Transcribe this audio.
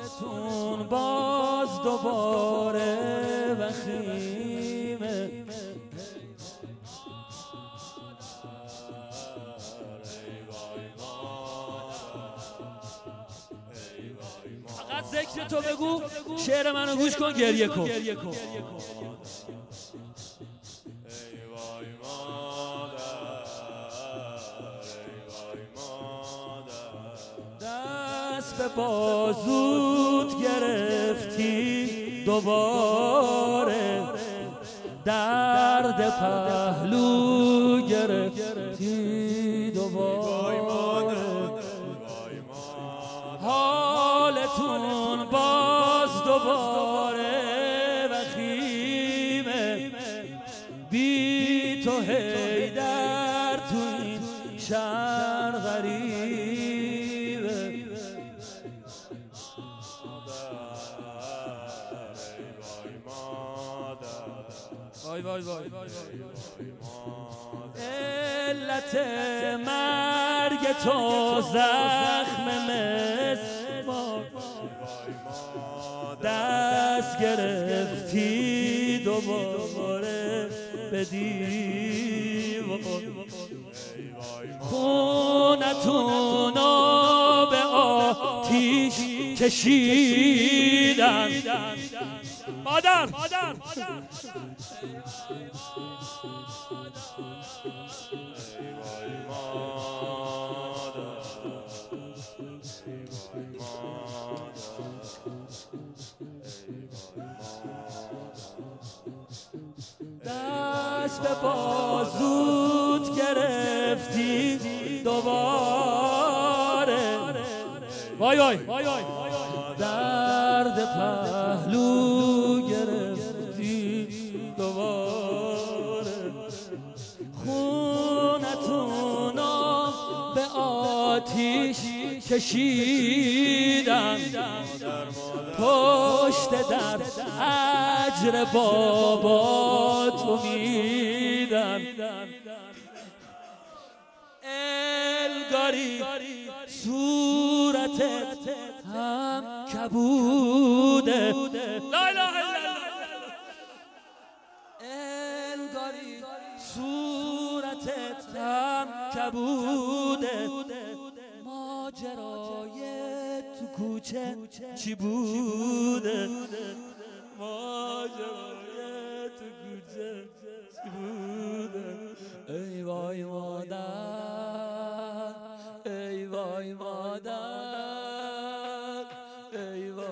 حالتون باز دوباره وخیمه، فقط ذکر تو بگو، شعر منو گوش کن، گریه کن. دست به بازوت گرفتی دوباره، درد پهلو گرفتی دوباره، حالتون باز دوباره وخیمه، بی تو حیدر تو این شهر غریبه. وای وای وای علت مرگ تو زخم مسمار، دست گرفتی دوباره به دیوار، خونتونو به آتیش کشیدن. مادر دست به بازوت گرفتی دوباره، وای وای درد پهلو گرفتی دوباره، خونتونو به آتیش کشیدن، پشت در اجر بابا تو میدن. الگاری صورتت هم کبوده، لا اله الا الله. الگاری صورتت هم کبوده، ماجرای تو کوچه چی بوده، ماجرای تو کوچه چی بوده. ای وای مادر، ای وای مادر، ای وای